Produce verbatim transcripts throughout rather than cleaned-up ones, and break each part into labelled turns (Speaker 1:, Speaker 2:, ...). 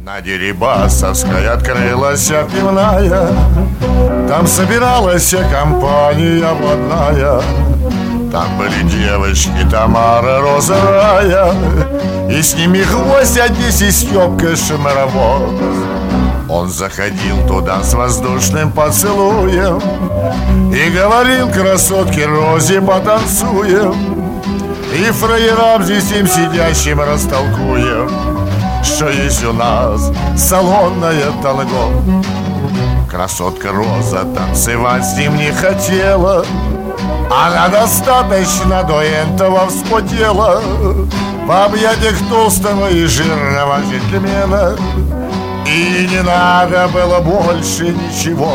Speaker 1: На Дерибасовской открылась пивная. Там собиралась компания блатная. Там были девочки Тамара, Роза, Рая, и с ними Хвостя, здесь и Стёпка Шмаровоз. Он заходил туда с воздушным поцелуем и говорил красотке Розе: потанцуем. И фраерам здесь им сидящим растолкуем, что есть у нас салонное танго. Красотка Роза танцевать с ним не хотела. Она достаточно до этого вспотела в объятиях толстого и жирного джентльмена. И не надо было больше ничего.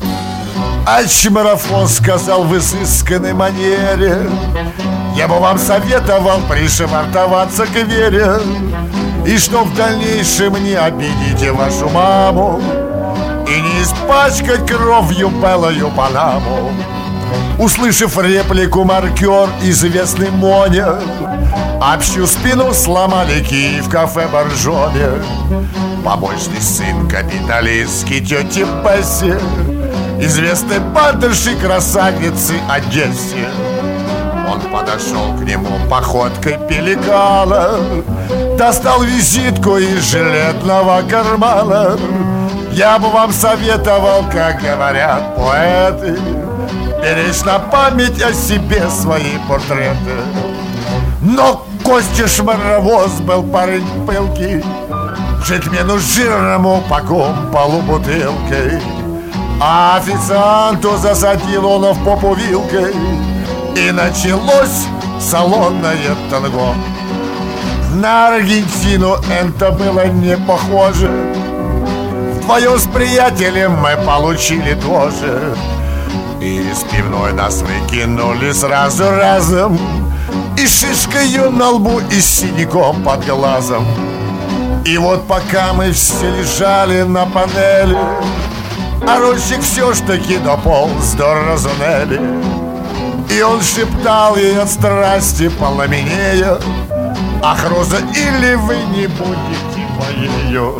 Speaker 1: А Чмарафон сказал в изысканной манере: я бы вам советовал пришвартоваться к Вере, и что в дальнейшем не обидите вашу маму и не испачкать кровью белую Панаму. Услышав реплику, маркер, известный Моня, общую спину сломали Киев, кафе Боржоне. Побочный сын капиталистки тети Бесси, известной бандерши красавицы Одессе. Он подошел к нему походкой пеликана, достал визитку из жилетного кармана. Я бы вам советовал, как говорят поэты, беречь на память о себе свои портреты. Но Костя Шмаровоз был парень пылкий, джентльмену жирному по полу бутылкой, а официанту засадил он в попу вилкой. И началось салонное танго. На Аргентину это было не похоже. Вдвоем с приятелем мы получили тоже. И из пивной нас выкинули сразу разом, и шишкою на лбу, и с синяком под глазом. И вот пока мы все лежали на панели, а Рощик все ж таки дополз до Розанелли. И он шептал ей от страсти пламенея: ах, Роза, или вы не будете моею.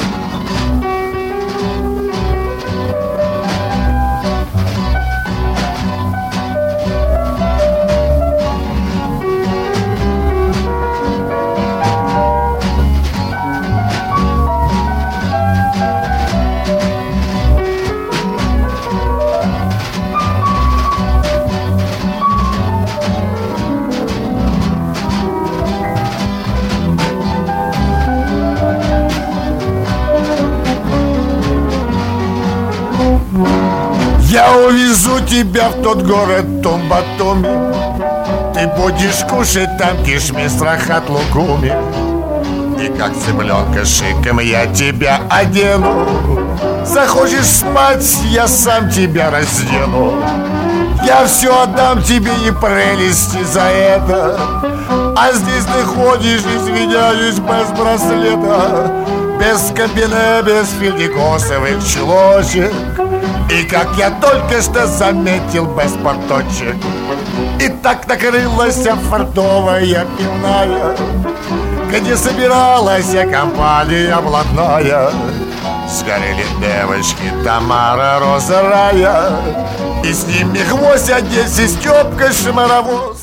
Speaker 1: Я увезу тебя в тот город Тумбатуми. Ты будешь кушать там кишмиш с рахат лукуми. И как цыпленка шиком я тебя одену. Захочешь спать, я сам тебя раздену. Я все отдам тебе и прелести за это. А здесь ты ходишь, извиняюсь, без браслета, без комбине, без филикосовых чулочек. И как я только что заметил, без порточек. И так накрылась фартовая пивная, где собиралась компания блатная. Сгорели девочки Тамара, Роза, Рая, и с ними Хвостя, здесь и Стёпка Шмаровоз.